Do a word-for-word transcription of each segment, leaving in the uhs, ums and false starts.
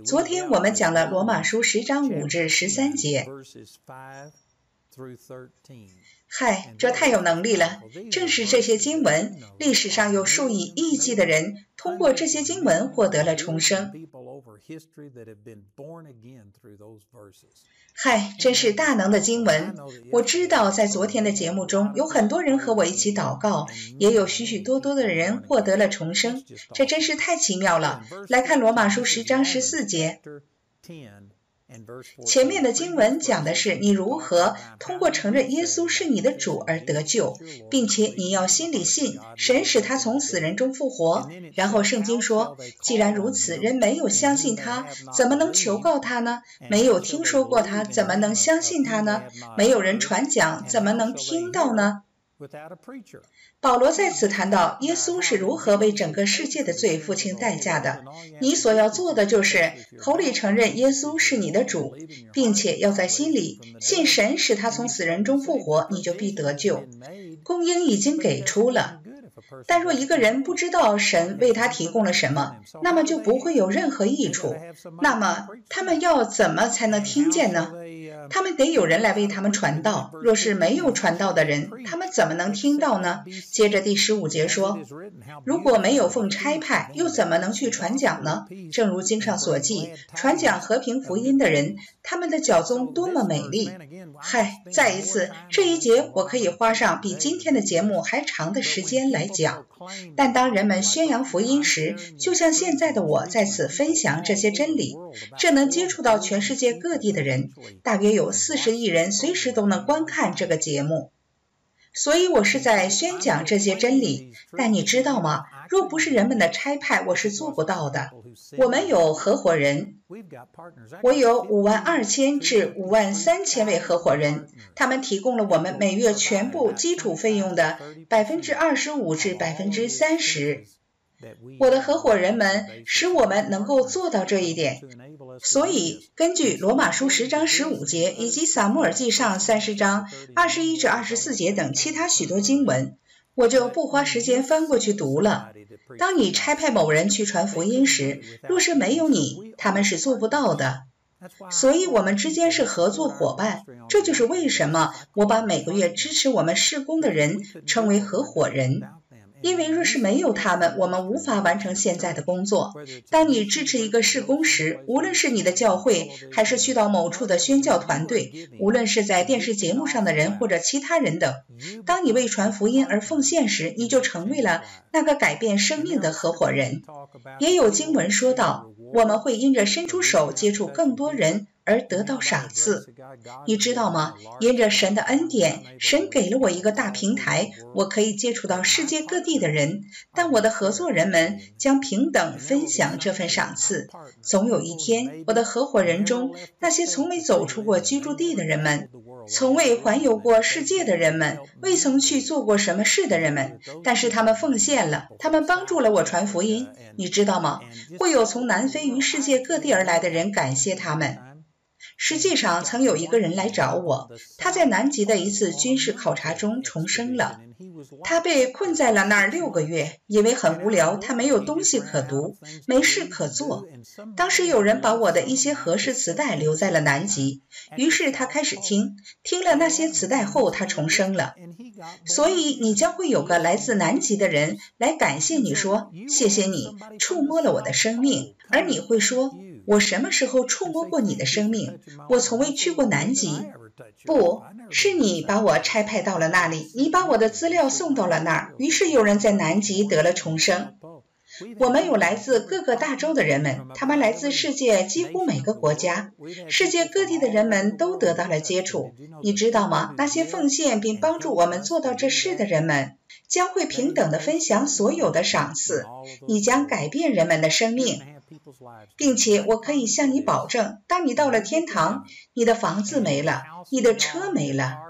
昨天我们讲了罗马书十章五至十三节。嗨，这太有能力了！正是这些经文，历史上有数以亿计的人通过这些经文获得了重生。嗨，真是大能的经文！我知道在昨天的节目中，有很多人和我一起祷告，也有许许多多的人获得了重生，这真是太奇妙了。来看罗马书十章十四节。前面的经文讲的是你如何通过承认耶稣是你的主而得救，并且你要心里信，神使他从死人中复活。然后圣经说，既然如此，人没有相信他，怎么能求告他呢？没有听说过他，怎么能相信他呢？没有人传讲，怎么能听到呢？保罗在此谈到耶稣是如何为整个世界的罪付清代价的。你所要做的就是口里承认耶稣是你的主，并且要在心里信神使他从死人中复活，你就必得救。供应已经给出了，但若一个人不知道神为他提供了什么，那么就不会有任何益处。那么他们要怎么才能听见呢？他们得有人来为他们传道，若是没有传道的人，他们怎么能听到呢？接着第十五节说，如果没有奉差派，又怎么能去传讲呢？正如经上所记，传讲和平福音的人，他们的脚踪多么美丽。嗨，再一次，这一节我可以花上比今天的节目还长的时间来讲。但当人们宣扬福音时，就像现在的我在此分享这些真理，这能接触到全世界各地的人，大约有四十亿人随时都能观看这个节目。所以我是在宣讲这些真理，但你知道吗？若不是人们的差派，我是做不到的。我们有合伙人，我有五万二千至五万三千位合伙人，他们提供了我们每月全部基础费用的百分之二十五至百分之三十。我的合伙人们使我们能够做到这一点。所以根据罗马书十章十五节以及撒母耳记上三十章二十一至二十四节等其他许多经文，我就不花时间翻过去读了。当你差派某人去传福音时，若是没有你，他们是做不到的。所以我们之间是合作伙伴，这就是为什么我把每个月支持我们事工的人称为合伙人。因为若是没有他们，我们无法完成现在的工作。当你支持一个事工时，无论是你的教会，还是去到某处的宣教团队，无论是在电视节目上的人或者其他人等，当你为传福音而奉献时，你就成为了那个改变生命的合伙人。也有经文说到，我们会因着伸出手接触更多人而得到赏赐。你知道吗？因着神的恩典，神给了我一个大平台，我可以接触到世界各地的人，但我的合作人们将平等分享这份赏赐。总有一天，我的合伙人中，那些从未走出过居住地的人们，从未环游过世界的人们，未曾去做过什么事的人们，但是他们奉献了，他们帮助了我传福音。你知道吗？会有从南非与世界各地而来的人感谢他们。实际上曾有一个人来找我，他在南极的一次军事考察中重生了。他被困在了那儿六个月，因为很无聊，他没有东西可读，没事可做。当时有人把我的一些和氏磁带留在了南极，于是他开始听，听了那些磁带后，他重生了。所以你将会有个来自南极的人来感谢你说，谢谢你触摸了我的生命，而你会说，我什么时候触摸过你的生命？我从未去过南极。不，是你把我差派到了那里，你把我的资料送到了那儿，于是有人在南极得了重生。我们有来自各个大洲的人们，他们来自世界几乎每个国家，世界各地的人们都得到了接触。你知道吗？那些奉献并帮助我们做到这事的人们，将会平等地分享所有的赏赐。你将改变人们的生命，并且我可以向你保证，当你到了天堂，你的房子没了，你的车没了，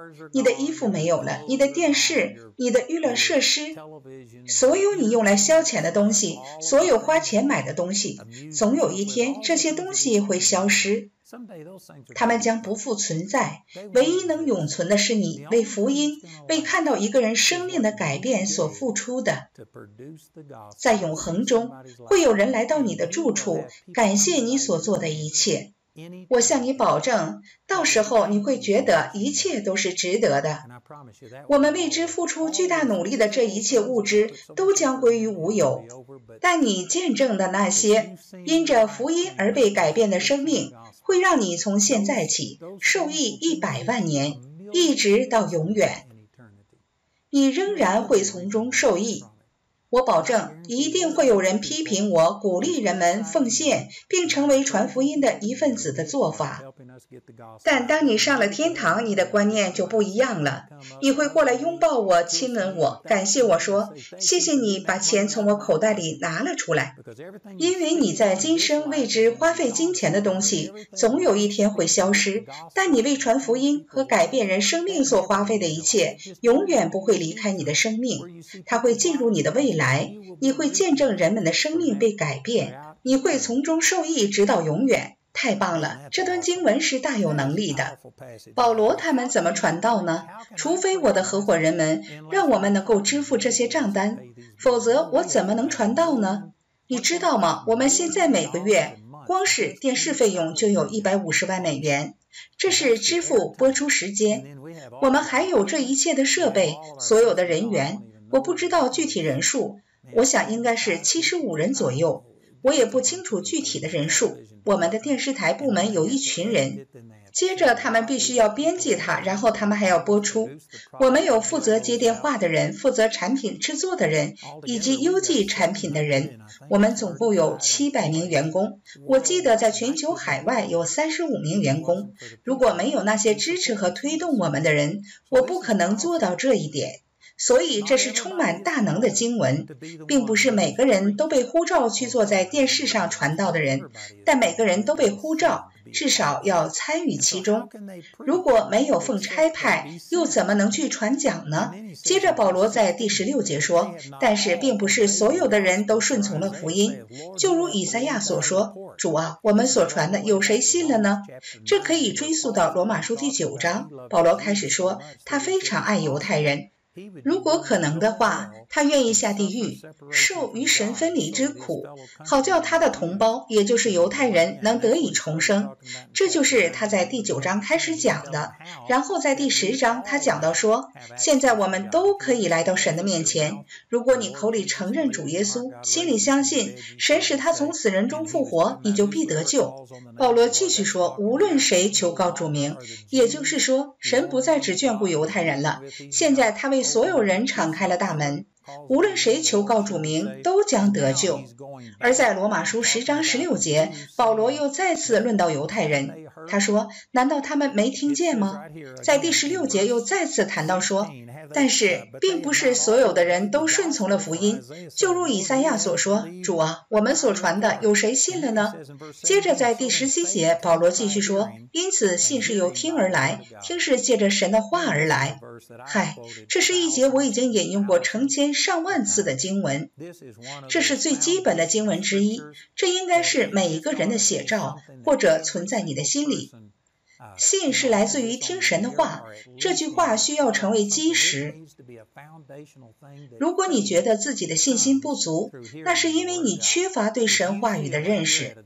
你的衣服没有了，你的电视，你的娱乐设施，所有你用来消遣的东西，所有花钱买的东西，总有一天这些东西会消失，他们将不复存在。唯一能永存的是你为福音，为看到一个人生命的改变所付出的。在永恒中，会有人来到你的住处，感谢你所做的一切。我向你保证，到时候你会觉得一切都是值得的。我们为之付出巨大努力的这一切物质都将归于无有，但你见证的那些因着福音而被改变的生命，会让你从现在起受益一百万年，一直到永远。你仍然会从中受益。我保证，一定会有人批评我鼓励人们奉献并成为传福音的一份子的做法。但当你上了天堂，你的观念就不一样了。你会过来拥抱我，亲吻我，感谢我说，谢谢你把钱从我口袋里拿了出来。因为你在今生为之花费金钱的东西，总有一天会消失，但你为传福音和改变人生命所花费的一切，永远不会离开你的生命，它会进入你的未来。你会见证人们的生命被改变，你会从中受益直到永远。太棒了，这段经文是大有能力的。保罗他们怎么传道呢？除非我的合伙人们让我们能够支付这些账单，否则我怎么能传道呢？你知道吗？我们现在每个月光是电视费用就有一百五十万美元，这是支付播出时间。我们还有这一切的设备，所有的人员，我不知道具体人数，我想应该是七十五人左右，我也不清楚具体的人数。我们的电视台部门有一群人，接着他们必须要编辑它，然后他们还要播出。我们有负责接电话的人，负责产品制作的人，以及邮寄产品的人。我们总共有七百名员工，我记得在全球海外有三十五名员工。如果没有那些支持和推动我们的人，我不可能做到这一点。所以这是充满大能的经文，并不是每个人都被呼召去做在电视上传道的人，但每个人都被呼召，至少要参与其中。如果没有奉差派，又怎么能去传讲呢？接着保罗在第十六节说，但是并不是所有的人都顺从了福音，就如以赛亚所说，主啊，我们所传的有谁信了呢？这可以追溯到罗马书第九章，保罗开始说，他非常爱犹太人，如果可能的话，他愿意下地狱，受与神分离之苦，好叫他的同胞，也就是犹太人，能得以重生。这就是他在第九章开始讲的。然后在第十章，他讲到说，现在我们都可以来到神的面前，如果你口里承认主耶稣，心里相信神使他从死人中复活，你就必得救。保罗继续说，无论谁求告主名，也就是说，神不再只眷顾犹太人了，现在他为所有人敞开了大门，无论谁求告主名，都将得救。而在罗马书十章十六节，保罗又再次论到犹太人，他说，难道他们没听见吗？在第十六节又再次谈到说，但是并不是所有的人都顺从了福音，就如以赛亚所说，主啊，我们所传的有谁信了呢？接着在第十七节，保罗继续说，因此信是由听而来，听是借着神的话而来。嗨，这是一节我已经引用过成千上万次的经文，这是最基本的经文之一，这应该是每一个人的写照，或者存在你的心里。信是来自于听神的话，这句话需要成为基石。如果你觉得自己的信心不足，那是因为你缺乏对神话语的认识。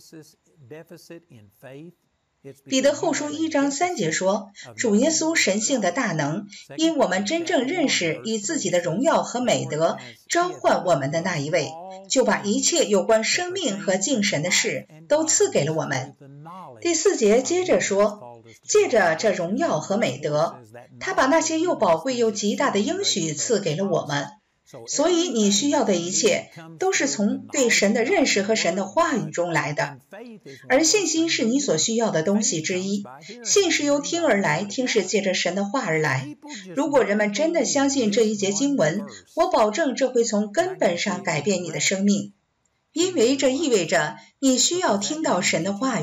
彼得后书一章三节说，主耶稣神性的大能，因我们真正认识以自己的荣耀和美德召唤我们的那一位，就把一切有关生命和敬神的事都赐给了我们。第四节接着说，借着这荣耀和美德，他把那些又宝贵又极大的应许赐给了我们。所以你需要的一切都是从对神的认识和神的话语中来的，而信心是你所需要的东西之一。信是由听而来，听是借着神的话而来。如果人们真的相信这一节经文，我保证这会从根本上改变你的生命，因为这意味着你需要听到神的话语。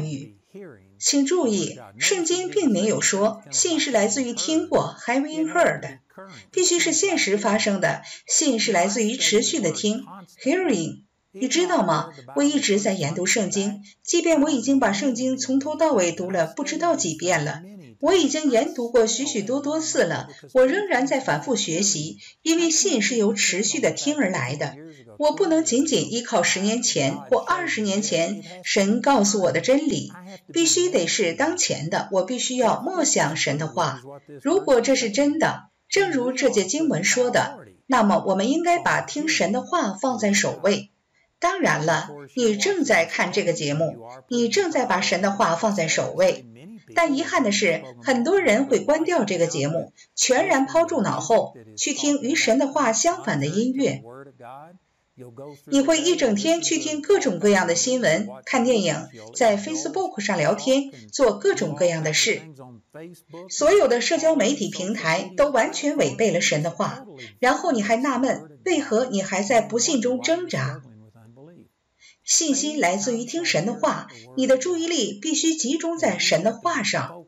请注意，圣经并没有说信是来自于听过 having heard， 必须是现实发生的，信是来自于持续的听 hearing。你知道吗？我一直在研读圣经，即便我已经把圣经从头到尾读了不知道几遍了，我已经研读过许许多多次了，我仍然在反复学习，因为信是由持续的听而来的。我不能仅仅依靠十年前或二十年前神告诉我的真理，必须得是当前的，我必须要默想神的话。如果这是真的，正如这节经文说的，那么我们应该把听神的话放在首位。当然了，你正在看这个节目，你正在把神的话放在首位。但遗憾的是，很多人会关掉这个节目，全然抛诸脑后，去听与神的话相反的音乐。你会一整天去听各种各样的新闻，看电影，在 Facebook 上聊天，做各种各样的事。所有的社交媒体平台都完全违背了神的话，然后你还纳闷，为何你还在不信中挣扎？信心来自于听神的话，你的注意力必须集中在神的话上。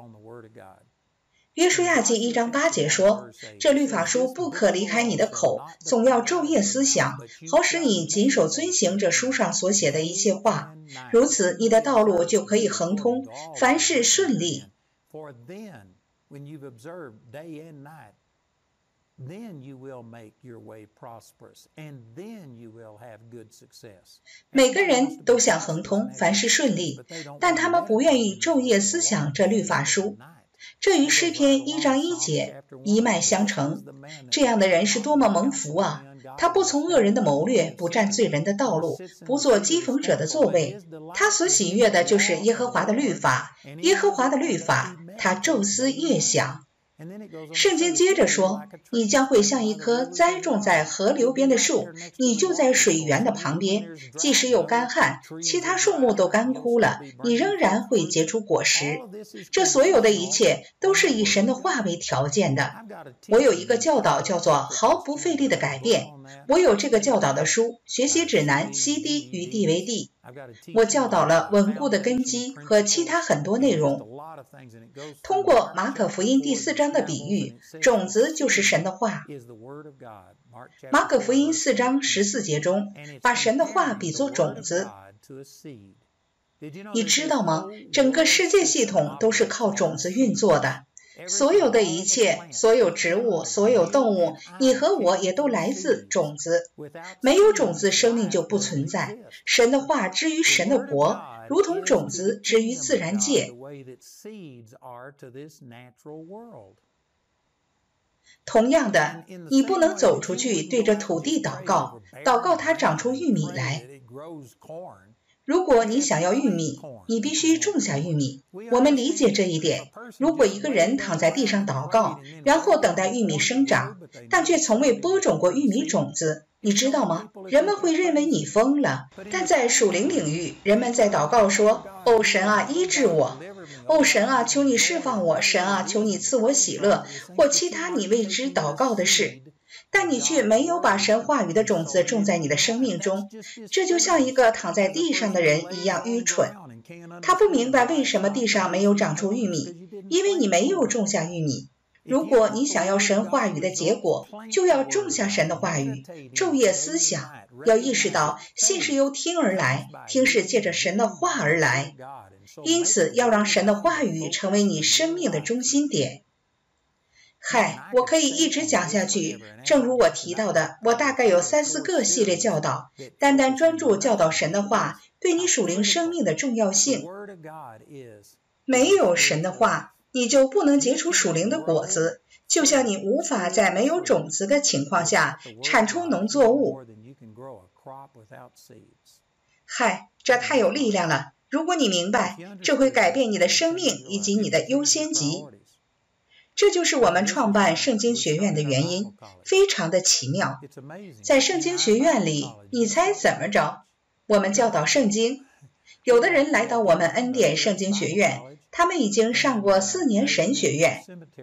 约书亚记一章八节说，这律法书不可离开你的口，总要昼夜思想，好使你谨守遵行这书上所写的一切话，如此你的道路就可以亨通，凡事顺利。 Then you will make your way prosperous, and then you will have good success. 每个人都想亨通，凡事顺利，但他们不愿意昼夜思想这律法书。这与诗篇一章一节一脉相承。这样的人是多么蒙福啊！他不从恶人的谋略，不占罪人的道路，不做讥讽者的座位。他所喜悦的就是耶和华的律法，耶和华的律法，他昼思夜想。圣经接着说，你将会像一棵栽种在河流边的树，你就在水源的旁边，即使有干旱，其他树木都干枯了，你仍然会结出果实。这所有的一切都是以神的话为条件的。我有一个教导叫做毫不费力的改变，我有这个教导的书，学习指南 C D 与 D V D， 我教导了稳固的根基和其他很多内容。通过马可福音第四章的比喻，种子就是神的话。马可福音四章十四节中，把神的话比作种子。你知道吗？整个世界系统都是靠种子运作的。所有的一切，所有植物，所有动物，你和我也都来自种子。没有种子，生命就不存在。神的话之于神的国，如同种子之于自然界。同样的，你不能走出去对着土地祷告，祷告它长出玉米来。如果你想要玉米，你必须种下玉米。我们理解这一点。如果一个人躺在地上祷告，然后等待玉米生长，但却从未播种过玉米种子，你知道吗？人们会认为你疯了。但在属灵领域，人们在祷告说，哦神啊，医治我，哦神啊，求你释放我，神啊，求你赐我喜乐，或其他你为之祷告的事。但你却没有把神话语的种子种在你的生命中，这就像一个躺在地上的人一样愚蠢。他不明白为什么地上没有长出玉米，因为你没有种下玉米。如果你想要神话语的结果，就要种下神的话语，昼夜思想，要意识到信是由听而来，听是借着神的话而来。因此要让神的话语成为你生命的中心点。嗨，我可以一直讲下去，正如我提到的，我大概有三四个系列教导，单单专注教导神的话对你属灵生命的重要性。没有神的话，你就不能结出属灵的果子，就像你无法在没有种子的情况下产出农作物。嗨，这太有力量了！如果你明白，这会改变你的生命以及你的优先级。这就是我们创办圣经学院的原因，非常的奇妙。在圣经学院里，你猜怎么着？我们教导圣经。有的人来到我们恩典圣经学院，他们已经上过四年神学院，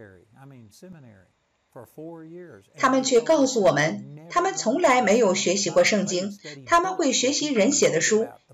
他们却告诉我们，他们从来没有学习过圣经，他们会学习人写的书，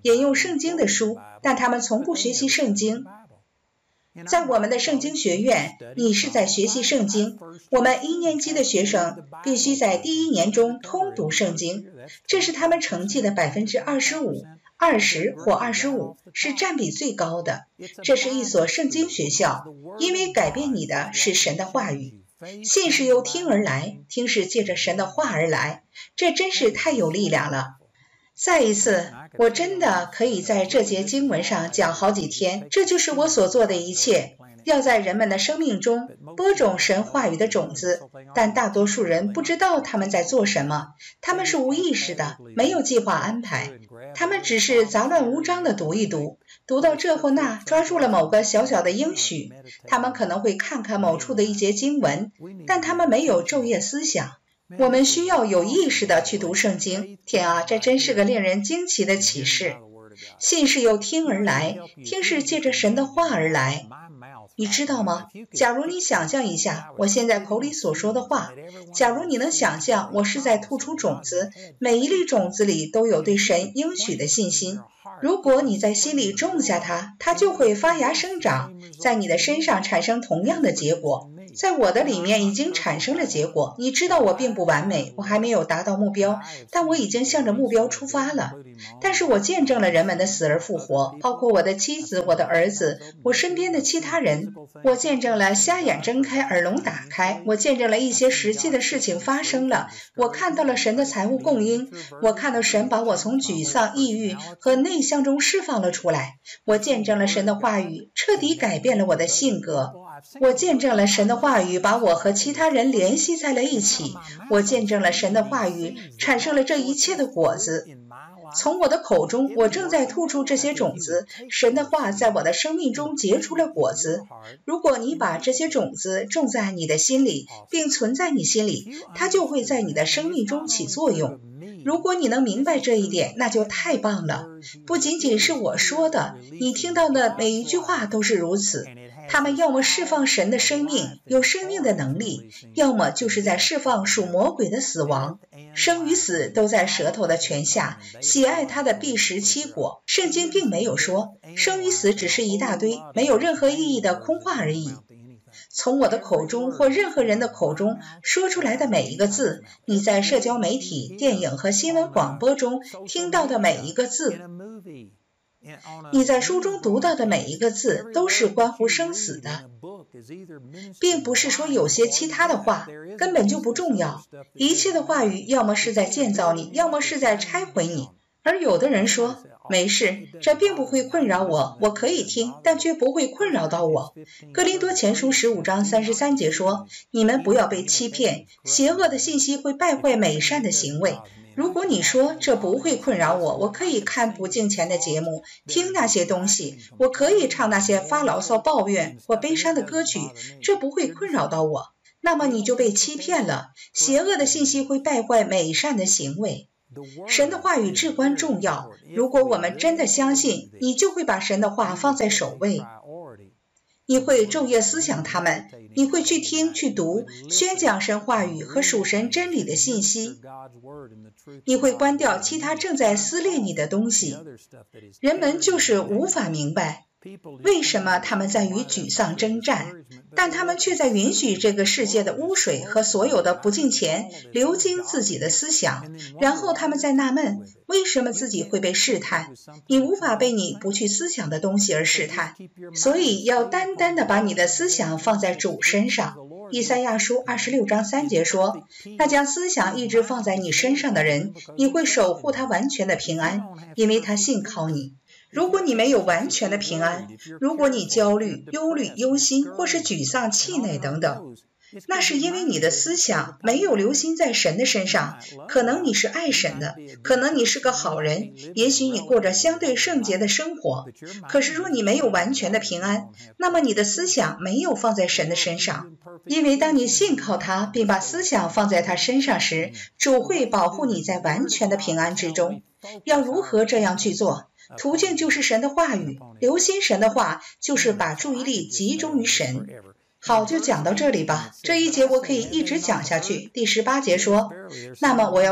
引用圣经的书，但他们从不学习圣经。在我们的圣经学院，你是在学习圣经。我们一年级的学生必须在第一年中通读圣经，这是他们成绩的 百分之二十五、二十 或二十五，是占比最高的。这是一所圣经学校，因为改变你的是神的话语。信是由听而来，听是借着神的话而来，这真是太有力量了。再一次，我真的可以在这节经文上讲好几天，这就是我所做的一切，要在人们的生命中播种神话语的种子，但大多数人不知道他们在做什么，他们是无意识的，没有计划安排，他们只是杂乱无章地读一读，读到这或那，抓住了某个小小的应许，他们可能会看看某处的一节经文，但他们没有昼夜思想。我们需要有意识地去读圣经。天啊，这真是个令人惊奇的启示。信是由听而来，听是借着神的话而来。你知道吗？假如你想象一下我现在口里所说的话，假如你能想象我是在吐出种子，每一粒种子里都有对神应许的信心。如果你在心里种下它，它就会发芽生长，在你的身上产生同样的结果。在我的里面已经产生了结果。你知道我并不完美，我还没有达到目标，但我已经向着目标出发了。但是我见证了人们的死而复活，包括我的妻子、我的儿子、我身边的其他人。我见证了瞎眼睁开、耳聋打开，我见证了一些实际的事情发生了。我看到了神的财务供应，我看到神把我从沮丧、抑郁和内向中释放了出来。我见证了神的话语彻底改变了我的性格。我见证了神的话语把我和其他人联系在了一起。我见证了神的话语产生了这一切的果子。从我的口中，我正在吐出这些种子，神的话在我的生命中结出了果子。如果你把这些种子种在你的心里，并存在你心里，它就会在你的生命中起作用。如果你能明白这一点，那就太棒了。不仅仅是我说的，你听到的每一句话都是如此。他们要么释放神的生命，有生命的能力，要么就是在释放属魔鬼的死亡。生与死都在舌头的权下，喜爱它的必食其果。圣经并没有说生与死只是一大堆没有任何意义的空话而已。从我的口中或任何人的口中说出来的每一个字，你在社交媒体、电影和新闻广播中听到的每一个字，你在书中读到的每一个字都是关乎生死的，并不是说有些其他的话根本就不重要。一切的话语要么是在建造你，要么是在拆毁你。而有的人说没事，这并不会困扰我，我可以听，但却不会困扰到我。哥林多前书十五章三十三节说，你们不要被欺骗，邪恶的信息会败坏美善的行为。如果你说这不会困扰我，我可以看不敬虔的节目，听那些东西，我可以唱那些发牢骚、抱怨或悲伤的歌曲，这不会困扰到我，那么你就被欺骗了。邪恶的信息会败坏美善的行为。神的话语至关重要，如果我们真的相信，你就会把神的话放在首位。你会昼夜思想他们，你会去听、去读、宣讲神话语和属神真理的信息。你会关掉其他正在撕裂你的东西。人们就是无法明白为什么他们在与沮丧征战，但他们却在允许这个世界的污水和所有的不敬虔流经自己的思想，然后他们在纳闷为什么自己会被试探。你无法被你不去思想的东西而试探，所以要单单的把你的思想放在主身上。以赛亚书二十六章三节说，那将思想一直放在你身上的人，你会守护他完全的平安，因为他信靠你。如果你没有完全的平安，如果你焦虑、忧虑、忧心，或是沮丧、气馁等等，那是因为你的思想没有留心在神的身上。可能你是爱神的，可能你是个好人，也许你过着相对圣洁的生活，可是若你没有完全的平安，那么你的思想没有放在神的身上。因为当你信靠他，并把思想放在他身上时，主会保护你在完全的平安之中。要如何这样去做？途径就是神的话语，留心神的话，就是把注意力集中于神。好，就讲到这里吧。这一节我可以一直讲下去。第十八节说，那么我要说，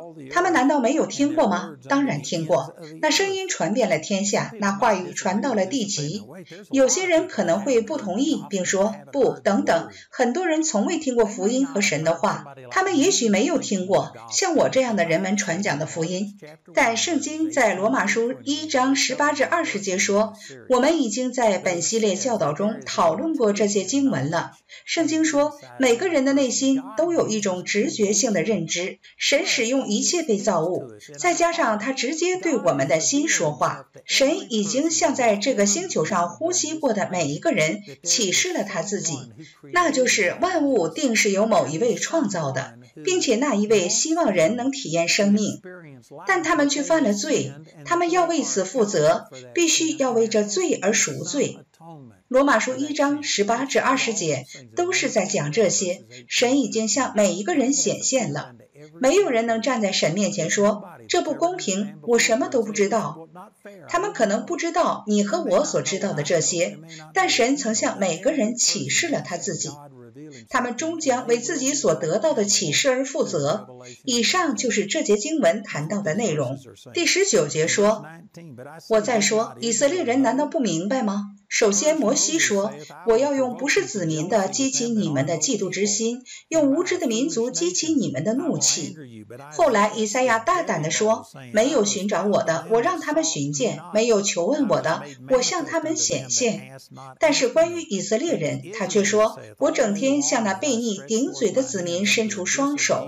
他们难道没有听过吗？当然听过。那声音传遍了天下，那话语传到了地极。有些人可能会不同意，并说不，等等，很多人从未听过福音和神的话，他们也许没有听过像我这样的人们传讲的福音。但圣经在罗马书一章十八至二十节说，我们已经在本系列教导中讨论过这些经文了。圣经说，每个人的内心都有一种直觉性的认知，神使用一切被造物，再加上他直接对我们的心说话。神已经向在这个星球上呼吸过的每一个人启示了他自己，那就是万物定是由某一位创造的，并且那一位希望人能体验生命，但他们却犯了罪，他们要为此负责，必须要为这罪而赎罪。罗马书一章十八至二十节都是在讲这些，神已经向每一个人显现了，没有人能站在神面前说这不公平，我什么都不知道。他们可能不知道你和我所知道的这些，但神曾向每个人启示了他自己，他们终将为自己所得到的启示而负责。以上就是这节经文谈到的内容。第十九节说，我再说，以色列人难道不明白吗？首先摩西说，我要用不是子民的激起你们的嫉妒之心，用无知的民族激起你们的怒气。后来以赛亚大胆地说，没有寻找我的，我让他们寻见；没有求问我的，我向他们显现。但是关于以色列人，他却说，我整天向那悖逆顶嘴的子民伸出双手。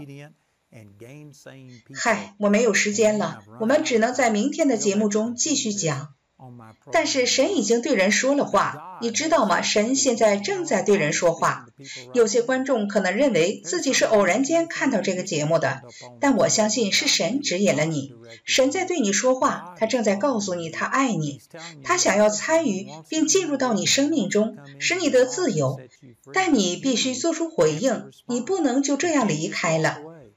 嗨，我没有时间了，我们只能在明天的节目中继续讲。但是神已经对人说了话，你知道吗？神现在正在对人说话。有些观众可能认为自己是偶然间看到这个节目的，但我相信是神指引了你。神在对你说话，他正在告诉你他爱你，他想要参与并进入到你生命中，使你得自由。但你必须做出回应，你不能就这样离开了。